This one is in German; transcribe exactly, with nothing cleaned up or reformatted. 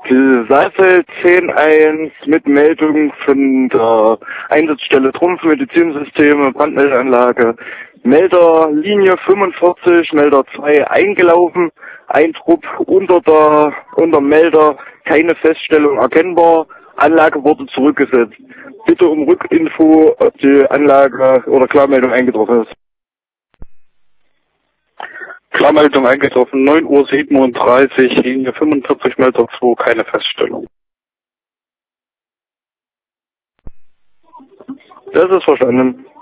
Saalfeld zehn eins mit Meldung von der Einsatzstelle Trumpf Medizinsysteme, Brandmeldeanlage. Melder Linie fünfundvierzig, Melder zwei eingelaufen, ein Trupp unter der unter Melder, keine Feststellung erkennbar, Anlage wurde zurückgesetzt. Bitte um Rückinfo, ob die Anlage oder Klarmeldung eingetroffen ist. Klarmeldung eingetroffen, neun Uhr siebenunddreißig, Linie fünfundvierzig, Melder zwei, keine Feststellung. Das ist verstanden.